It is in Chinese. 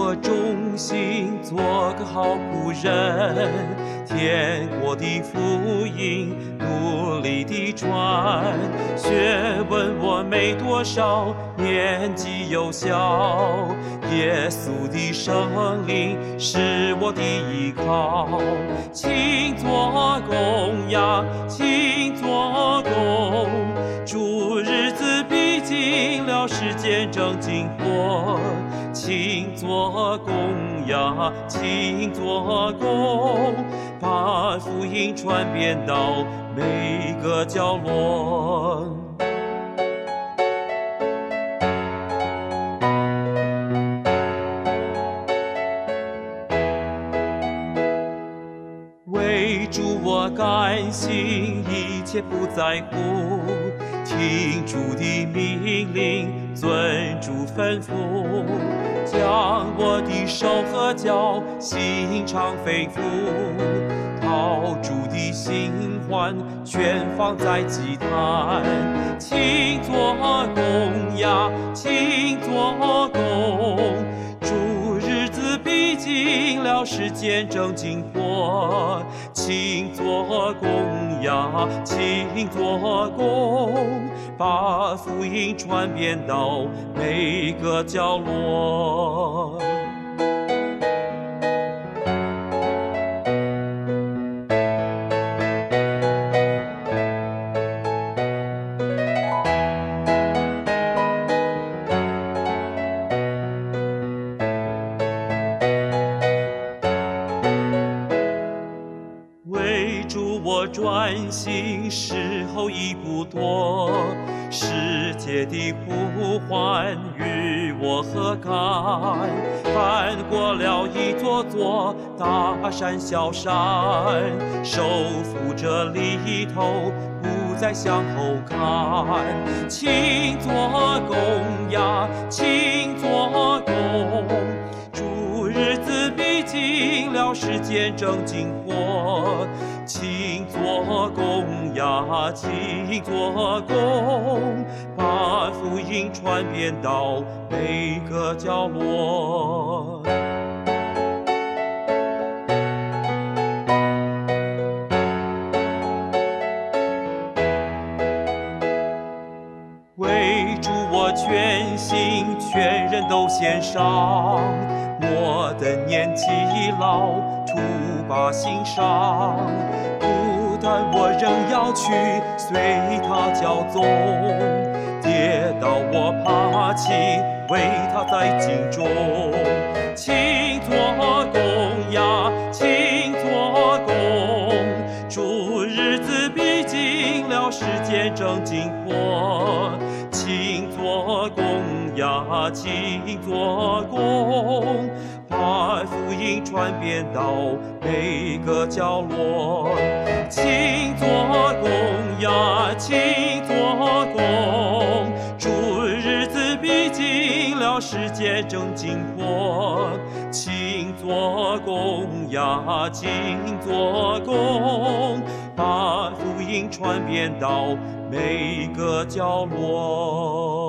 我忠心，做个好仆人，天国的福音努力地传。学问我没多少，年纪又小，耶稣的圣灵是我的依靠。请做工呀，请做工，主日子逼近了，时间正经过。请做工呀，请做工，把福音传遍到每个角落。为主我甘心，一切不在乎，听主的命令，遵主吩咐，将我的手和脚心肠肺腑，讨主的心欢，全放在祭坛。请做工呀，请做工，主日子逼近了，时间正经过。请做工呀，请做工，把福音传遍到每个角落。为主我专心，时候已不多，世界的呼唤与我何干？翻过了一座座大山小山，手扶着犁头，不再向后看。请做工呀，请做工，主日子逼近了，时间正经过。请做工呀，请做工，把福音传遍到每个角落。为主我全心全人都献上，我的年纪老，徒把心伤。不但我仍要去随他教宗，跌倒我爬起，为他在敬重。请做工呀，请做工，主日子逼近了，时间正经过。请做工呀，请做工，把福音传遍到每个角落。请做工呀，请做工，主日子逼近了，时间正经过。请做工呀，请做工，把福音传遍到每个角落。